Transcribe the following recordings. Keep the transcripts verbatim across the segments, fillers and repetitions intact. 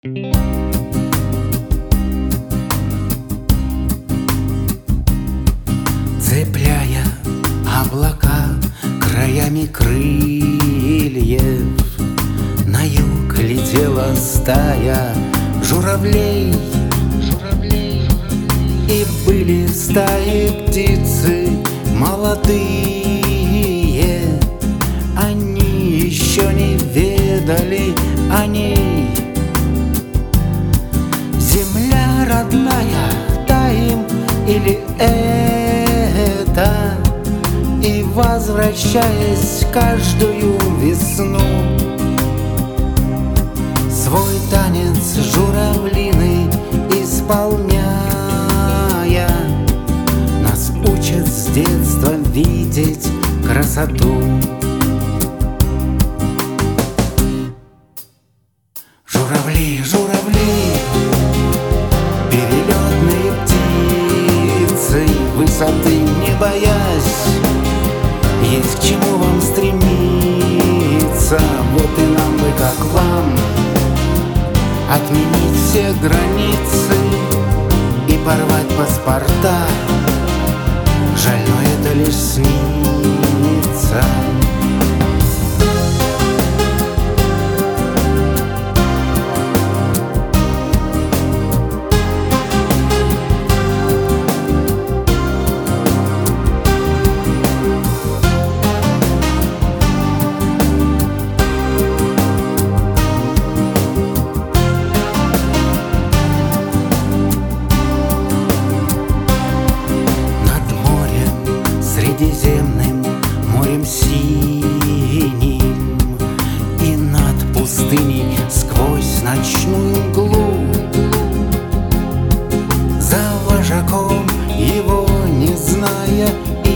Цепляя облака краями крыльев, на юг летела стая журавлей. И были в стае птицы молодые, они еще не ведали о ней. Земля родная, та им или это? И возвращаясь каждую весну, свой танец журавлиный исполняя, нас учат с детства видеть красоту. Журавли, журавли, перелетные птицы, высоты не боясь, есть к чему вам стремиться. Вот и нам бы, как вам, отменить все границы и порвать паспорта. Жаль, но это лишь снится. Средиземным морем синим и над пустыней сквозь ночную мглу, за вожаком его не зная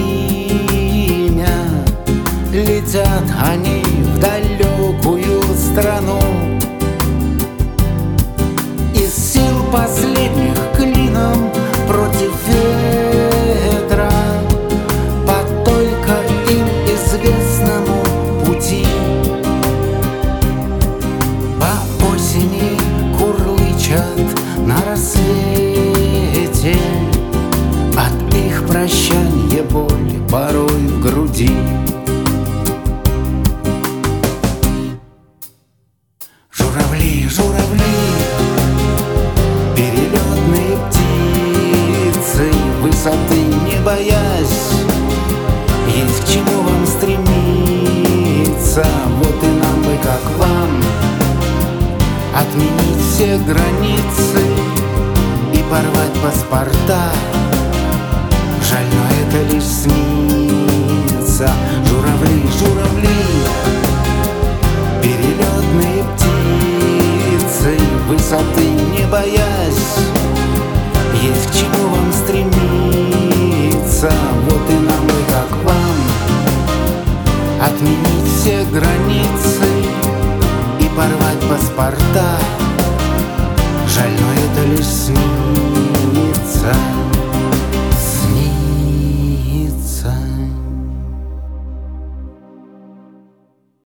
имя, летят они в далекую страну. Из сил последних клином против ветра известному пути по осени курлычат на рассвете. От их прощанья боль порой в груди. Журавли, журавли, перелетные птицы, высоты не боясь, есть к чему вам стремиться. Вот и нам бы, как вам, отменить все границы и порвать паспорта. Жаль, но это лишь снится. Журавли, журавли, перелетные птицы, высоты не боясь, есть к чему вам стремиться. Вот и нам бы, как вам, отменить все границы и порвать паспорта. Жаль, но это лишь снится.